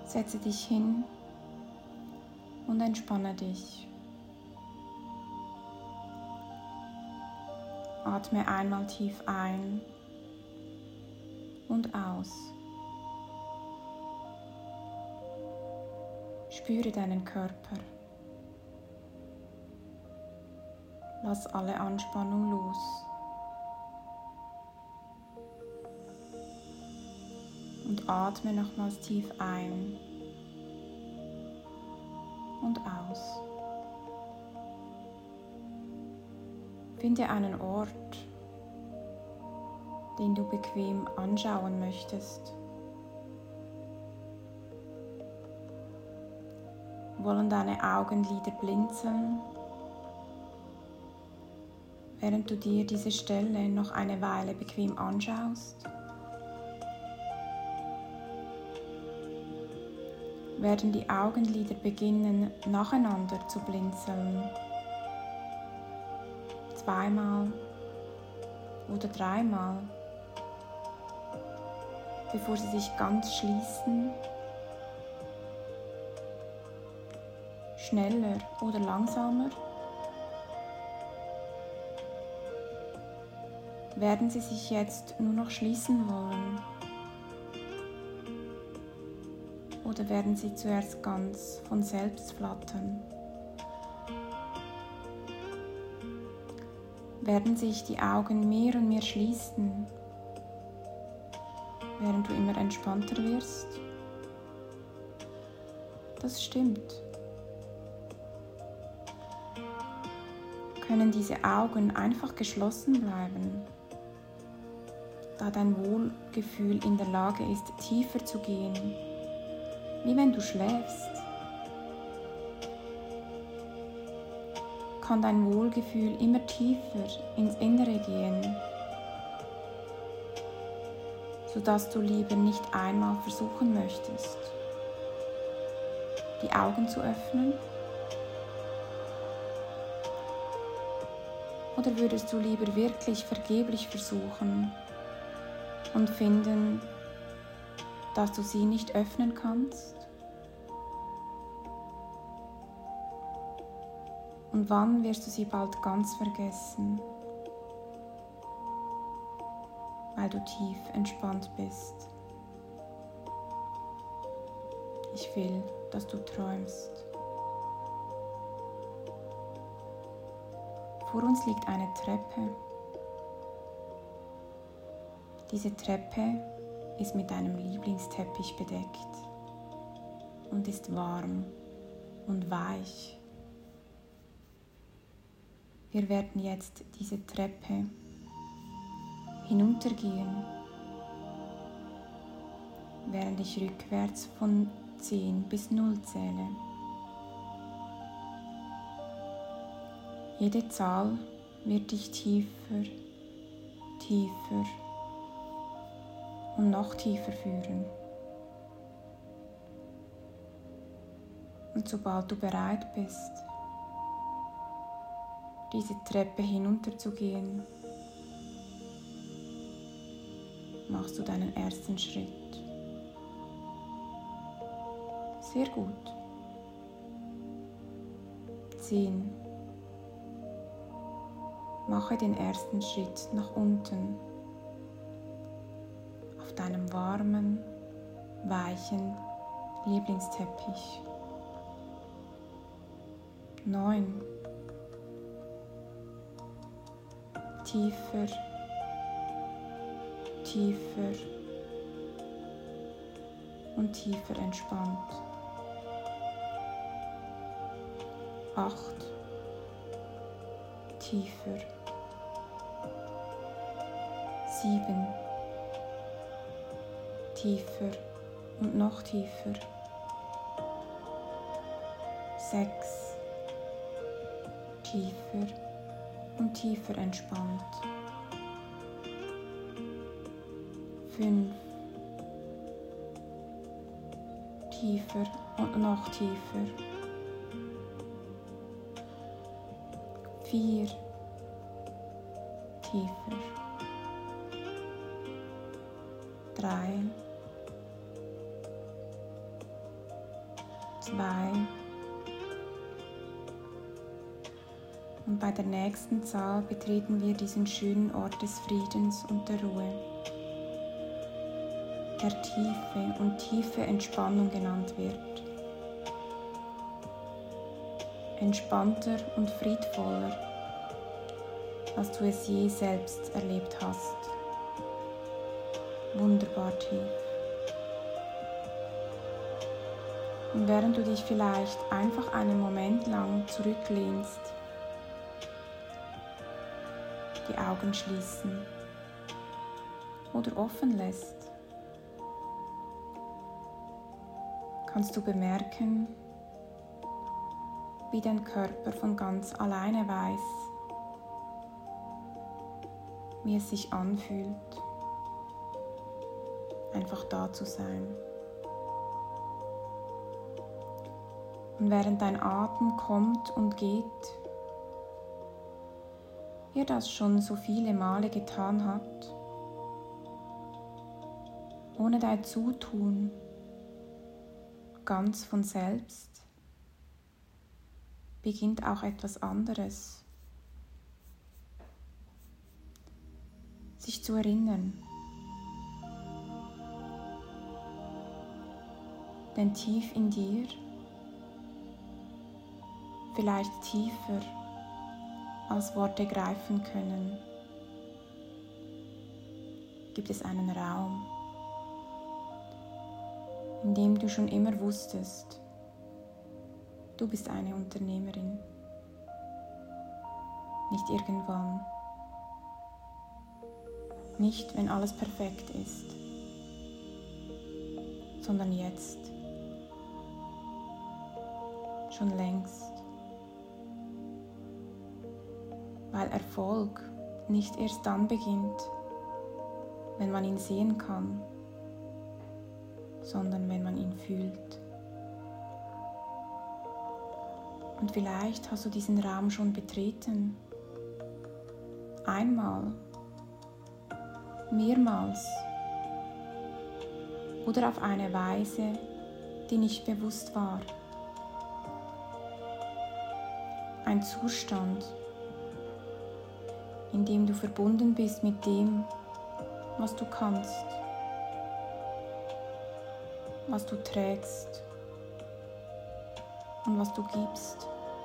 Setze dich hin und entspanne dich. Atme einmal tief ein und aus. Spüre deinen Körper. Lass alle Anspannung los. Und atme nochmals tief ein und aus. Finde einen Ort, den du bequem anschauen möchtest. Wollen deine Augenlider blinzeln, während du dir diese Stelle noch eine Weile bequem anschaust? Werden die Augenlider beginnen, nacheinander zu blinzeln? Zweimal oder dreimal, bevor sie sich ganz schließen? Schneller oder langsamer? Werden sie sich jetzt nur noch schließen wollen? Oder werden sie zuerst ganz von selbst flattern? Werden sich die Augen mehr und mehr schließen, während du immer entspannter wirst? Das stimmt. Können diese Augen einfach geschlossen bleiben, da dein Wohlgefühl in der Lage ist, tiefer zu gehen, wie wenn du schläfst? Kann dein Wohlgefühl immer tiefer ins Innere gehen, sodass du lieber nicht einmal versuchen möchtest, die Augen zu öffnen? Oder würdest du lieber wirklich vergeblich versuchen und finden, dass du sie nicht öffnen kannst? Und wann wirst du sie bald ganz vergessen, weil du tief entspannt bist? Ich will, dass du träumst. Vor uns liegt eine Treppe. Diese Treppe ist mit deinem Lieblingsteppich bedeckt und ist warm und weich. Wir werden jetzt diese Treppe hinuntergehen, während ich rückwärts von 10 bis 0 zähle. Jede Zahl wird dich tiefer, tiefer und noch tiefer führen. Und sobald du bereit bist, diese Treppe hinunterzugehen, machst du deinen ersten Schritt. Sehr gut. 10. Mache den ersten Schritt nach unten auf deinem warmen, weichen Lieblingsteppich. 9. Tiefer, tiefer und tiefer entspannt. 8. Tiefer. 7. Tiefer und noch tiefer. 6. Tiefer und tiefer entspannt. 5. Tiefer und noch tiefer. 4. Tiefer. 3. 2. Und bei der nächsten Zahl betreten wir diesen schönen Ort des Friedens und der Ruhe, der Tiefe und tiefe Entspannung genannt wird. Entspannter und friedvoller, als du es je selbst erlebt hast. Wunderbar tief. Und während du dich vielleicht einfach einen Moment lang zurücklehnst, die Augen schließen oder offen lässt, kannst du bemerken, wie dein Körper von ganz alleine weiß, wie es sich anfühlt, einfach da zu sein. Und während dein Atem kommt und geht, wie er das schon so viele Male getan hat, ohne dein Zutun, ganz von selbst, beginnt auch etwas anderes. Sich zu erinnern. Denn tief in dir, vielleicht tiefer als Worte greifen können, gibt es einen Raum, in dem du schon immer wusstest, du bist eine Unternehmerin. Nicht irgendwann. Nicht, wenn alles perfekt ist, sondern jetzt. Schon längst. Weil Erfolg nicht erst dann beginnt, wenn man ihn sehen kann, sondern wenn man ihn fühlt. Und vielleicht hast du diesen Raum schon betreten. Einmal, mehrmals oder auf eine Weise, die nicht bewusst war. Ein Zustand, in dem du verbunden bist mit dem, was du kannst, was du trägst und was du gibst.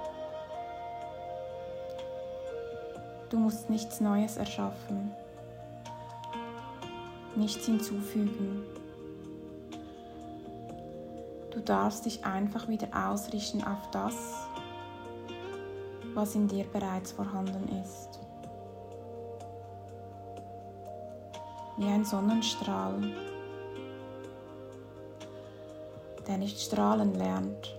Du musst nichts Neues erschaffen, nichts hinzufügen. Du darfst dich einfach wieder ausrichten auf das, was in dir bereits vorhanden ist. Wie ein Sonnenstrahl, der nicht strahlen lernt,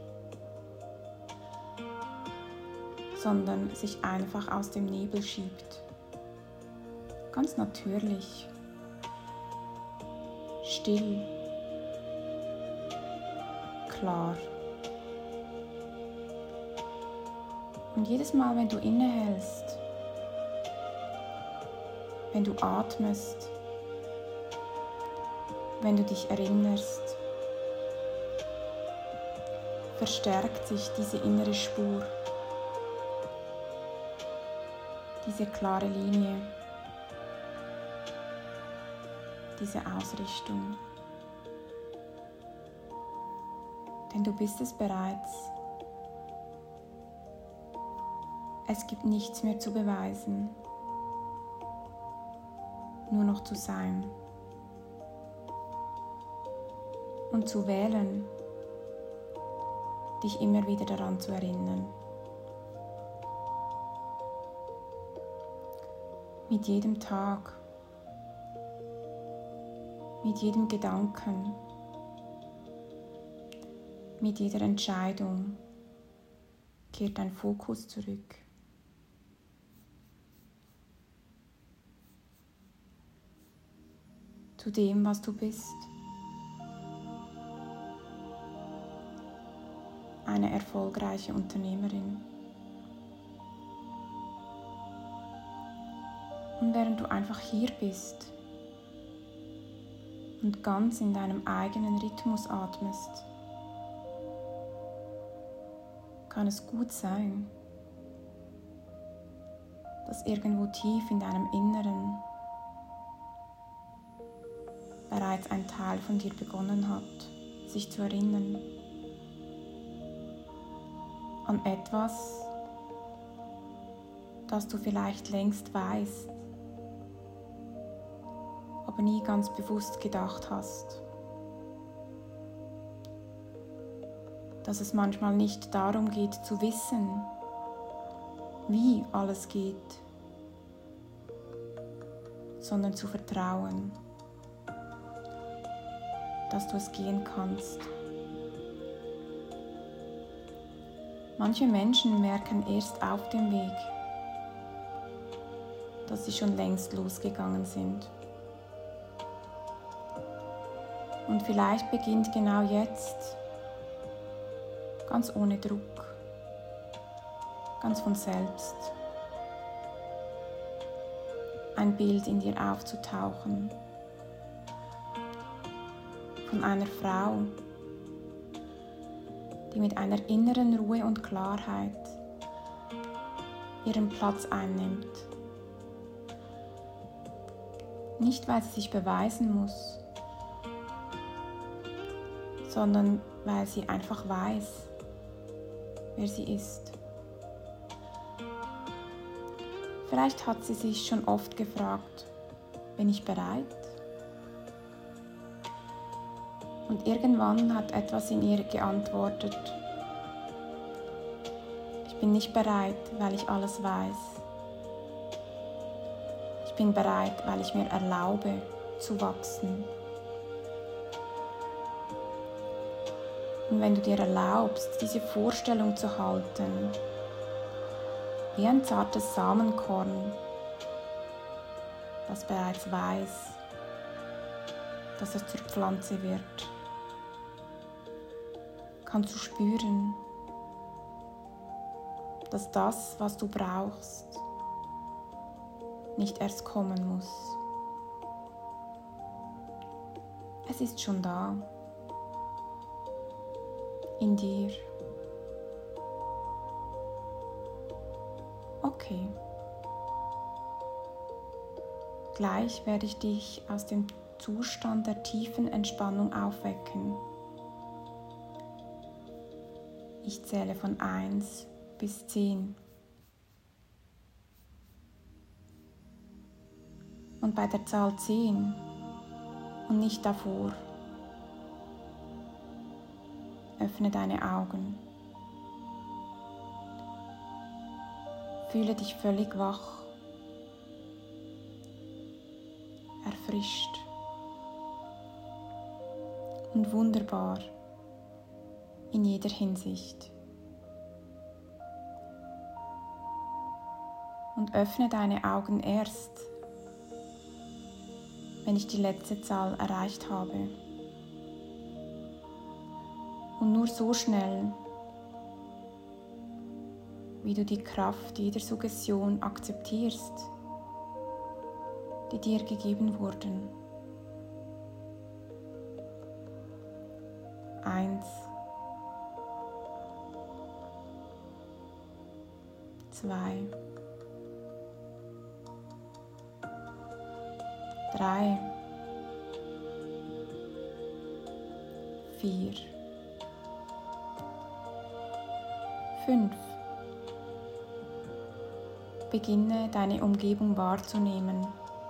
sondern sich einfach aus dem Nebel schiebt. Ganz natürlich, still, klar. Und jedes Mal, wenn du innehältst, wenn du atmest, wenn du dich erinnerst, verstärkt sich diese innere Spur, diese klare Linie, diese Ausrichtung. Denn du bist es bereits. Es gibt nichts mehr zu beweisen, nur noch zu sein und zu wählen, dich immer wieder daran zu erinnern. Mit jedem Tag, mit jedem Gedanken, mit jeder Entscheidung kehrt dein Fokus zurück. Zu dem, was du bist. Eine erfolgreiche Unternehmerin. Und während du einfach hier bist und ganz in deinem eigenen Rhythmus atmest, kann es gut sein, dass irgendwo tief in deinem Inneren bereits ein Teil von dir begonnen hat, sich zu erinnern an etwas, das du vielleicht längst weißt, aber nie ganz bewusst gedacht hast. Dass es manchmal nicht darum geht zu wissen, wie alles geht, sondern zu vertrauen, dass du es gehen kannst. Manche Menschen merken erst auf dem Weg, dass sie schon längst losgegangen sind. Und vielleicht beginnt genau jetzt, ganz ohne Druck, ganz von selbst, ein Bild in dir aufzutauchen von einer Frau, die mit einer inneren Ruhe und Klarheit ihren Platz einnimmt. Nicht, weil sie sich beweisen muss, sondern weil sie einfach weiß, wer sie ist. Vielleicht hat sie sich schon oft gefragt, bin ich bereit? Und irgendwann hat etwas in ihr geantwortet, ich bin nicht bereit, weil ich alles weiß. Ich bin bereit, weil ich mir erlaube, zu wachsen. Und wenn du dir erlaubst, diese Vorstellung zu halten, wie ein zartes Samenkorn, das bereits weiß, dass es zur Pflanze wird, kannst du spüren, dass das, was du brauchst, nicht erst kommen muss. Es ist schon da, in dir. Okay. Gleich werde ich dich aus dem Zustand der tiefen Entspannung aufwecken. Ich zähle von 1 bis 10. Und bei der Zahl 10 und nicht davor, öffne deine Augen. Fühle dich völlig wach, erfrischt und wunderbar in jeder Hinsicht. Und öffne deine Augen erst, wenn ich die letzte Zahl erreicht habe. Und nur so schnell, wie du die Kraft jeder Suggestion akzeptierst, die dir gegeben wurden. 1, 2, 3, 4, 5. Beginne deine Umgebung wahrzunehmen,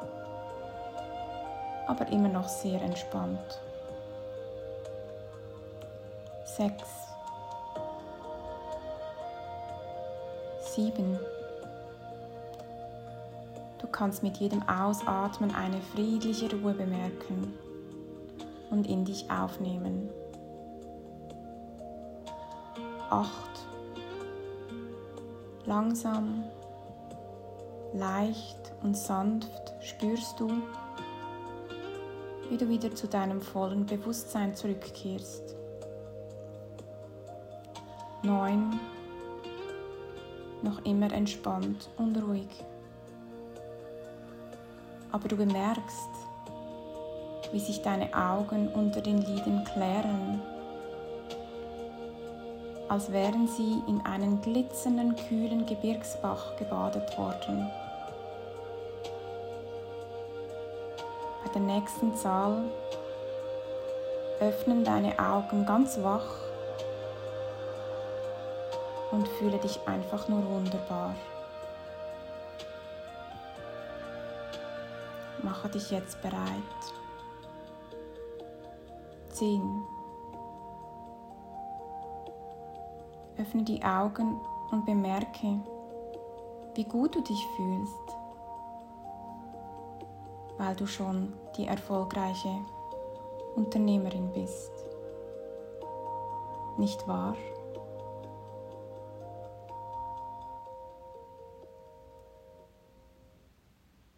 aber immer noch sehr entspannt. 6, 7. Du kannst mit jedem Ausatmen eine friedliche Ruhe bemerken und in dich aufnehmen. 8. Langsam, leicht und sanft spürst du, wie du wieder zu deinem vollen Bewusstsein zurückkehrst. 9. Noch immer entspannt und ruhig. Aber du bemerkst, wie sich deine Augen unter den Lidern klären, als wären sie in einen glitzernden, kühlen Gebirgsbach gebadet worden. Bei der nächsten Zahl öffnen deine Augen ganz wach und fühle dich einfach nur wunderbar. Mache dich jetzt bereit. 10. Öffne die Augen und bemerke, wie gut du dich fühlst, weil du schon die erfolgreiche Unternehmerin bist. Nicht wahr?